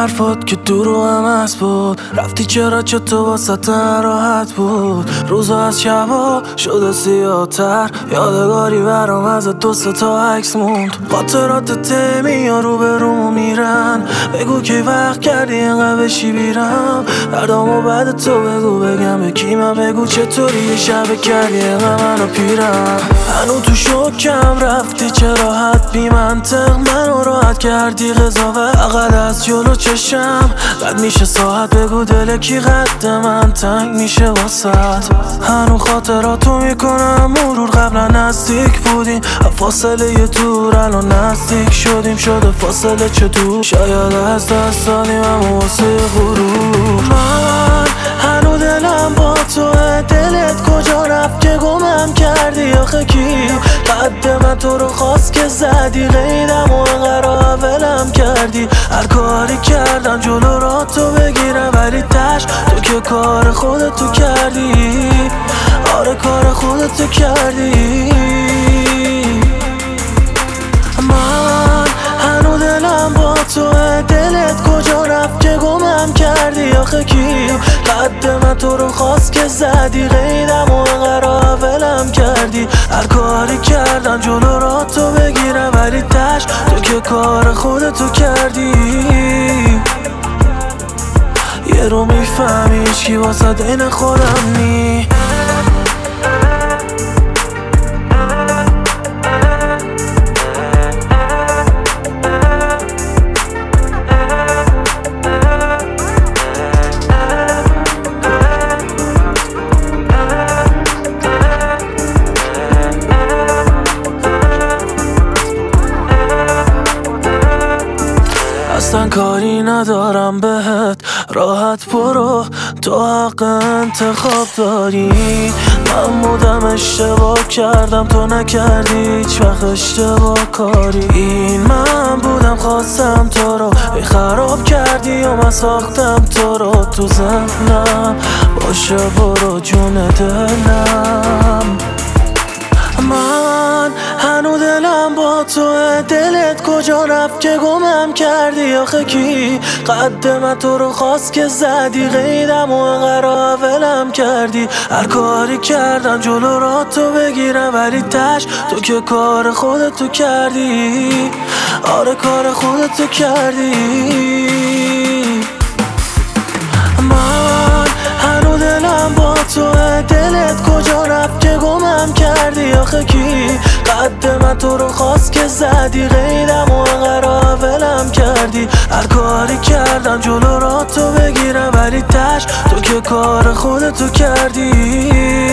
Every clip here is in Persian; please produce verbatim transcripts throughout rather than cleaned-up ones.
حرفات که دورو هم از بود، رفتی چرا چطور واسه راحت بود. روزا از شبا شده سیاه‌تر، یادگاری برام از دو سه تا عکس موند. خاطرات تمی یا رو به رومو میرن، بگو کی وقت کردی اینقدر بشی بیرم. دردامو بعد تو بگو بگم به کی، من بگو چطوری یه شب کردی اینقدر منو پیرم. هنو تو شوکم رفتی چرا حد بی منطق منو راحت کردی قضاوت اقل از جلو چشم. بد میشه ساعت بگو دل کی قد من تنگ میشه واسط. هنو خاطراتو میکنم مرور، قبلا نزدیک بودیم فاصله یه دور، الان نزدیک شدیم شده فاصله چه دور. شاید از دست دادیم اما واسه غرور. من هنو دلم با توه، دلت کجا رفت که گمم کردی آخه کی؟ قد من تو رو خواست که زدی قیدم و انقدر اولم کردی. هر کاری کردم جلو را تو بگیرم ولی تش تو که کار خودتو کردی. آره کار خودتو کردی. من هنو دلم با توه، دلت کجا رفت که گمم کردی آخه کی؟ قد من تو رو خواست که زدی قیدم و انقدر اولم کردی. هر کاری کردم جلو را تو بگیرم ولی تش تو که کار خودتو کردی. یه رو میفهمی هیچکی واسه دین خودم نی. اصلا کاری ندارم بهت، راحت برو تو حق انتخاب داری. من بودم اشتباه کردم تو نکردی هیچ وقت اشتباه کاری. این من بودم خواستم تو رو ای خراب کردی و من ساختم تو رو تو ذهنم. باشه برو جون دلم. من هنو دلم با توه، دلت کجا رفت که گمم کردی آخه کی؟ قد من تو رو خواست که زدی قیدم و انقدر اولم کردی. هر کاری کردم جلو را تو بگیرم ولی تش تو که کار خودتو کردی. آره کار خودتو کردی. من هنو دلم با توه، دلت کجا رفت که گمم کردی آخه کی؟ قد من تو رو خواست که زدی قیدم و انقدر اولم کردی. هر کاری کردم جلو را تو بگیرم ولی تش تو که کار خودتو کردی.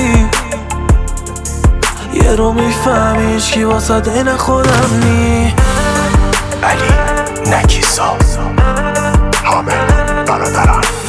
یه رو میفهمی هیچکی واسه دین خودم نی. علی نکیسا حامد برادران.